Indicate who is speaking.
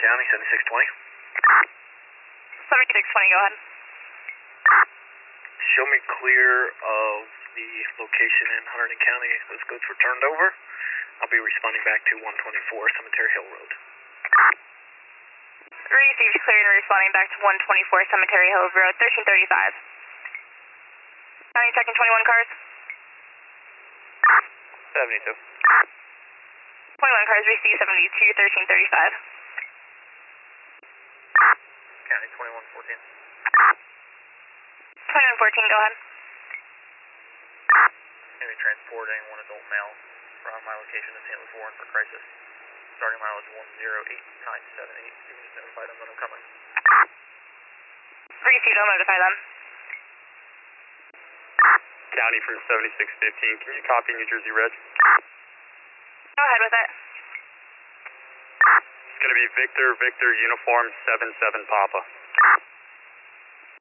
Speaker 1: County, 7620.
Speaker 2: 7620, go ahead.
Speaker 1: Show me clear of the location in Hunterdon County those goods were turned over. I'll be responding back to 124 Cemetery Hill Road.
Speaker 2: Received clear and responding back to 124 Cemetery Hill Road, 1335. County checking 21 cars.
Speaker 1: 72.
Speaker 2: 21 cars, received 72, 1335.
Speaker 1: County 2114.
Speaker 2: 2114, go ahead.
Speaker 1: Going to be transporting one adult male from my location to St. Louis Warren for crisis. Starting mileage 108978. You can just notify them when I'm coming.
Speaker 2: Received, I'll notify them.
Speaker 3: County from 7615, can you copy New Jersey Red?
Speaker 2: Go ahead with it.
Speaker 3: It's going to be Victor Uniform 77 Papa.